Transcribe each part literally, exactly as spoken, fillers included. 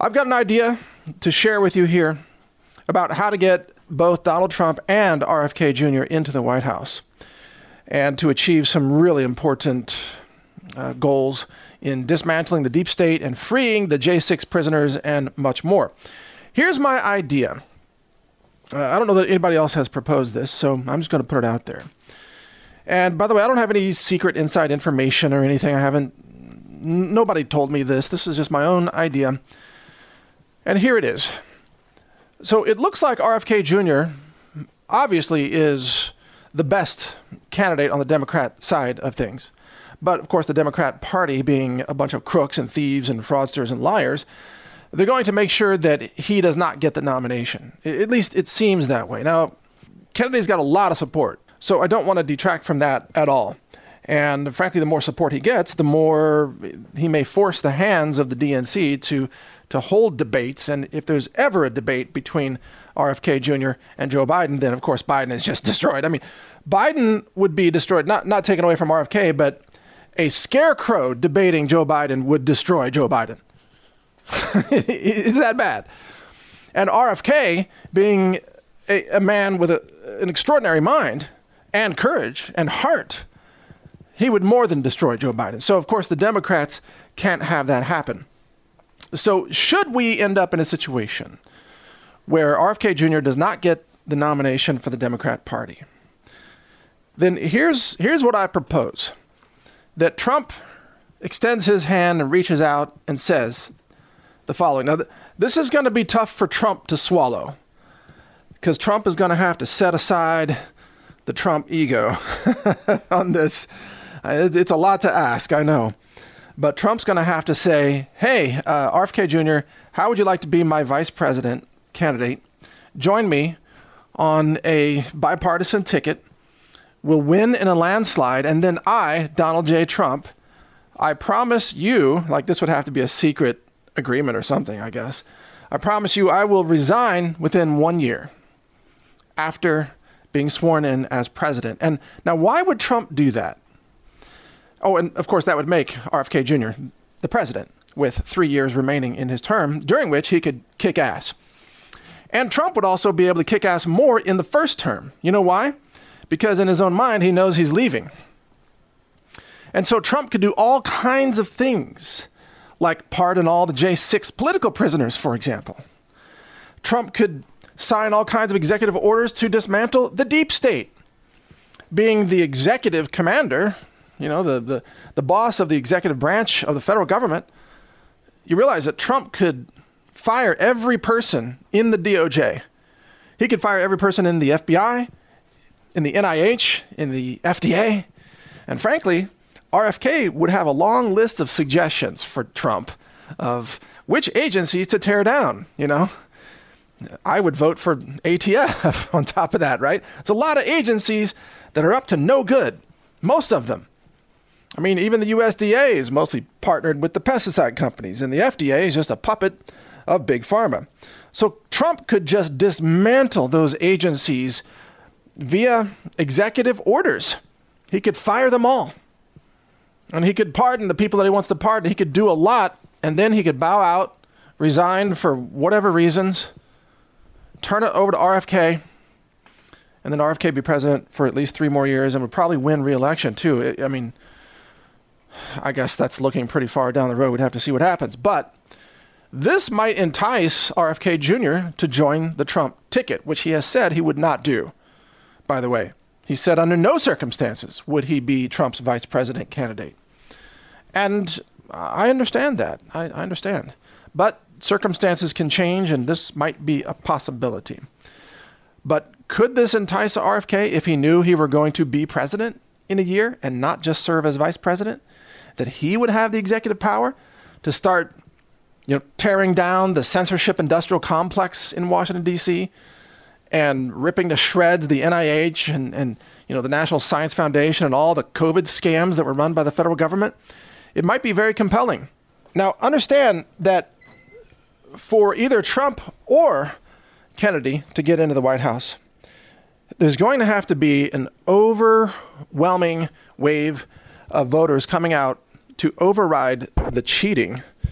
I've got an idea to share with you here about how to get both Donald Trump and R F K Junior into the White House and to achieve some really important uh, goals in dismantling the deep state and freeing the J six prisoners and much more. Here's my idea. Uh, I don't know that anybody else has proposed this, so I'm just going to put it out there. And by the way, I don't have any secret inside information or anything. I haven't, n- nobody told me this. This is just my own idea. And here it is. So it looks like R F K Junior obviously is the best candidate on the Democrat side of things. But of course, the Democrat Party being a bunch of crooks and thieves and fraudsters and liars, they're going to make sure that he does not get the nomination. At least it seems that way. Now, Kennedy's got a lot of support, so I don't want to detract from that at all. And frankly, the more support he gets, the more he may force the hands of the D N C to, to hold debates. And if there's ever a debate between R F K Junior and Joe Biden, then of course Biden is just destroyed. I mean, Biden would be destroyed, not, not taken away from R F K, but a scarecrow debating Joe Biden would destroy Joe Biden. Is that bad? And R F K, being a, a man with a, an extraordinary mind and courage and heart, he would more than destroy Joe Biden. So, of course, the Democrats can't have that happen. So should we end up in a situation where R F K Junior does not get the nomination for the Democrat Party, then here's here's what I propose. That Trump extends his hand and reaches out and says the following. Now, th- this is going to be tough for Trump to swallow because Trump is going to have to set aside the Trump ego on this. Uh, it's a lot to ask, I know. But Trump's going to have to say, hey, uh, R F K Junior, how would you like to be my vice president candidate? Join me on a bipartisan ticket. We'll win in a landslide, and then I, Donald J. Trump, I promise you, like this would have to be a secret agreement or something, I guess. I promise you I will resign within one year after being sworn in as president. And now, why would Trump do that? Oh, and of course, that would make R F K Junior the president with three years remaining in his term, during which he could kick ass. And Trump would also be able to kick ass more in the first term. You know why? Because in his own mind, he knows he's leaving. And so Trump could do all kinds of things, like pardon all the J six political prisoners, for example. Trump could sign all kinds of executive orders to dismantle the deep state. Being the executive commander, you know, the, the, the boss of the executive branch of the federal government, you realize that Trump could fire every person in the D O J. He could fire every person in the F B I, in the N I H, in the F D A. And frankly, R F K would have a long list of suggestions for Trump of which agencies to tear down, you know. I would vote for A T F on top of that, right? There's a lot of agencies that are up to no good, most of them. I mean, even the U S D A is mostly partnered with the pesticide companies, and the F D A is just a puppet of Big Pharma. So Trump could just dismantle those agencies via executive orders. He could fire them all. And he could pardon the people that he wants to pardon. He could do a lot, and then he could bow out, resign for whatever reasons, turn it over to R F K, and then R F K be president for at least three more years and would probably win re-election too. I mean, I guess that's looking pretty far down the road. We'd have to see what happens. But this might entice R F K Junior to join the Trump ticket, which he has said he would not do. By the way, he said under no circumstances would he be Trump's vice president candidate. And I understand that. I, I understand. But circumstances can change, and this might be a possibility. But could this entice R F K if he knew he were going to be president in a year and not just serve as vice president? That he would have the executive power to start, you know, tearing down the censorship industrial complex in Washington, D C, and ripping to shreds the N I H and, and you know, the National Science Foundation and all the COVID scams that were run by the federal government. It might be very compelling. Now, understand that for either Trump or Kennedy to get into the White House, there's going to have to be an overwhelming wave of voters coming out to override the cheating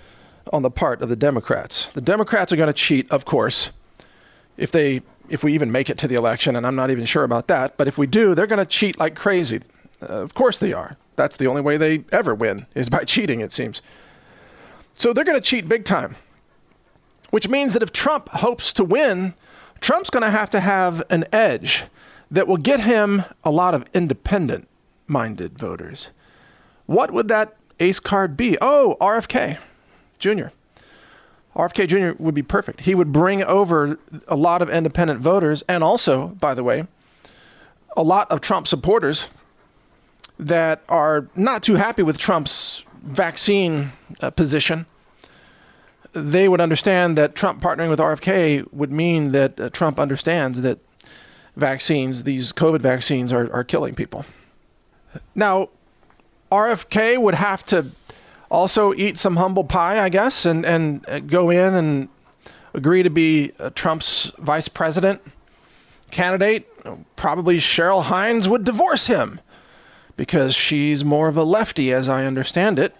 on the part of the Democrats. The Democrats are going to cheat, of course, if they if we even make it to the election, and I'm not even sure about that. But if we do, they're going to cheat like crazy. Uh, of course they are. That's the only way they ever win, is by cheating, it seems. So they're going to cheat big time, which means that if Trump hopes to win, Trump's going to have to have an edge that will get him a lot of independent-minded voters. What would that ace card be? Oh, R F K Junior R F K Junior would be perfect. He would bring over a lot of independent voters, and also, by the way, a lot of Trump supporters that are not too happy with Trump's vaccine uh, position. They would understand that Trump partnering with R F K would mean that uh, Trump understands that vaccines, these COVID vaccines, are, are killing people. Now, R F K would have to also eat some humble pie, I guess, and, and uh, go in and agree to be uh, Trump's vice president candidate. Probably Cheryl Hines would divorce him because she's more of a lefty, as I understand it.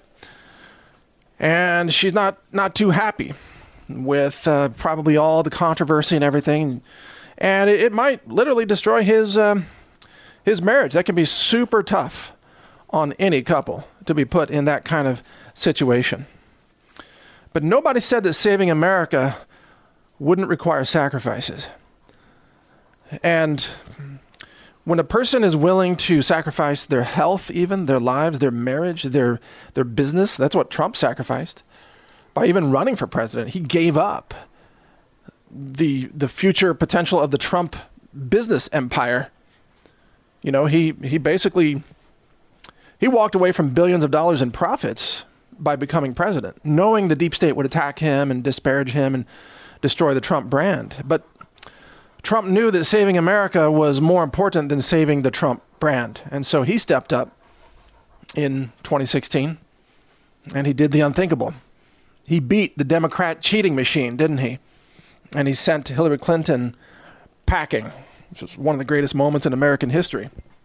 And she's not, not too happy with uh, probably all the controversy and everything. And it, it might literally destroy his um, his marriage. That can be super tough on any couple to be put in that kind of situation. But nobody said that saving America wouldn't require sacrifices. And when a person is willing to sacrifice their health, even their lives, their marriage, their their business, that's what Trump sacrificed. By even running for president, he gave up the the future potential of the Trump business empire. You know, he he basically he walked away from billions of dollars in profits by becoming president, knowing the deep state would attack him and disparage him and destroy the Trump brand. But Trump knew that saving America was more important than saving the Trump brand. And so he stepped up in twenty sixteen and he did the unthinkable. He beat the Democrat cheating machine, didn't he? And he sent Hillary Clinton packing, which is one of the greatest moments in American history.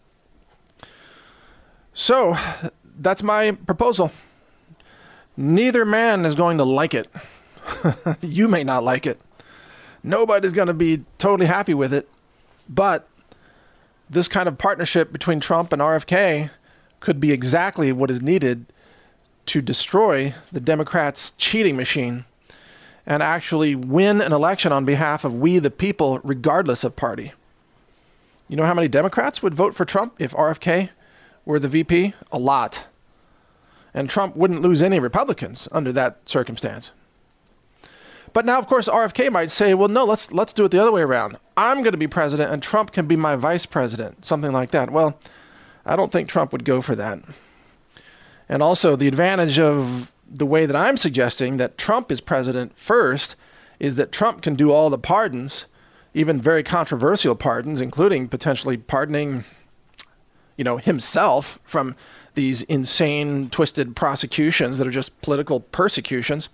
So that's my proposal. Neither man is going to like it. You may not like it. Nobody's going to be totally happy with it. But this kind of partnership between Trump and R F K could be exactly what is needed to destroy the Democrats' cheating machine and actually win an election on behalf of we the people, regardless of party. You know how many Democrats would vote for Trump if R F K were the V P? A lot. And Trump wouldn't lose any Republicans under that circumstance. But now, of course, R F K might say, well, no, let's let's do it the other way around. I'm going to be president and Trump can be my vice president, something like that. Well, I don't think Trump would go for that. And also, the advantage of the way that I'm suggesting that Trump is president first is that Trump can do all the pardons, even very controversial pardons, including potentially pardoning, you know, himself from these insane, twisted prosecutions that are just political persecutions.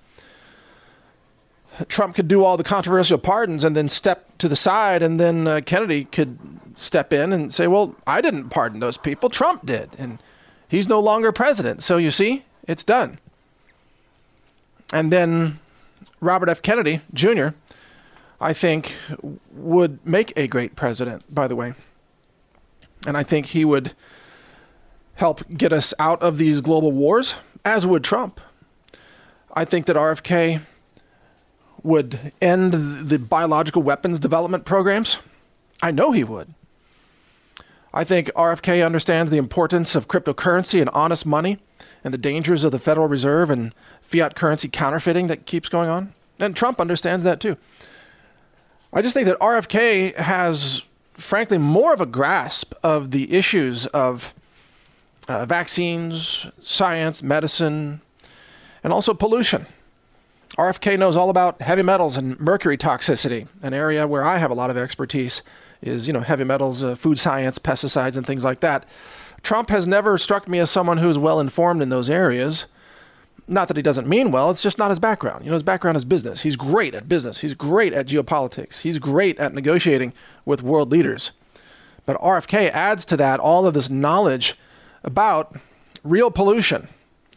Trump could do all the controversial pardons and then step to the side, and then uh, Kennedy could step in and say, well, I didn't pardon those people, Trump did, and he's no longer president. So you see, it's done. And then Robert F. Kennedy, Junior, I think would make a great president, by the way. And I think he would help get us out of these global wars, as would Trump. I think that R F K would end the biological weapons development programs. I know he would. I think R F K understands the importance of cryptocurrency and honest money and the dangers of the Federal Reserve and fiat currency counterfeiting that keeps going on. And Trump understands that too. I just think that R F K has, frankly, more of a grasp of the issues of uh, vaccines, science, medicine, and also pollution. R F K knows all about heavy metals and mercury toxicity, an area where I have a lot of expertise is, you know, heavy metals, uh, food science, pesticides, and things like that. Trump has never struck me as someone who is well informed in those areas. Not that he doesn't mean well, it's just not his background. You know, his background is business. He's great at business. He's great at geopolitics. He's great at negotiating with world leaders. But R F K adds to that all of this knowledge about real pollution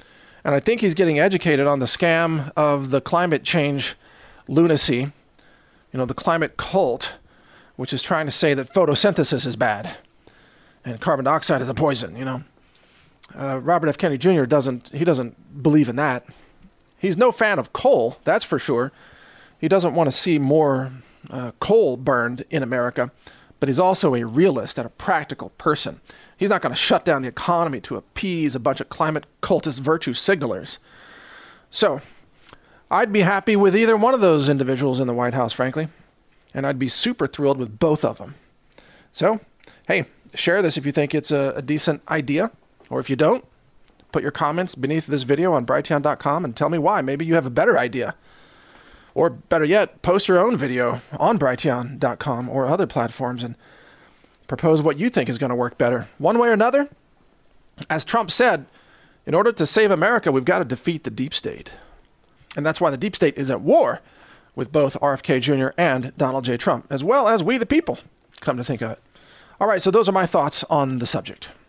And I think he's getting educated on the scam of the climate change lunacy, you know, the climate cult, which is trying to say that photosynthesis is bad and carbon dioxide is a poison, you know. Uh, Robert F. Kennedy Junior doesn't, he doesn't believe in that. He's no fan of coal, that's for sure. He doesn't want to see more uh, coal burned in America, but he's also a realist and a practical person. He's not going to shut down the economy to appease a bunch of climate cultist virtue signalers. So, I'd be happy with either one of those individuals in the White House, frankly. And I'd be super thrilled with both of them. So, hey, share this if you think it's a, a decent idea. Or if you don't, put your comments beneath this video on Brighteon dot com and tell me why. Maybe you have a better idea. Or better yet, post your own video on Brighteon dot com or other platforms and propose what you think is going to work better. One way or another, as Trump said, in order to save America, we've got to defeat the deep state. And that's why the deep state is at war with both R F K Junior and Donald J. Trump, as well as we the people, come to think of it. All right, so those are my thoughts on the subject.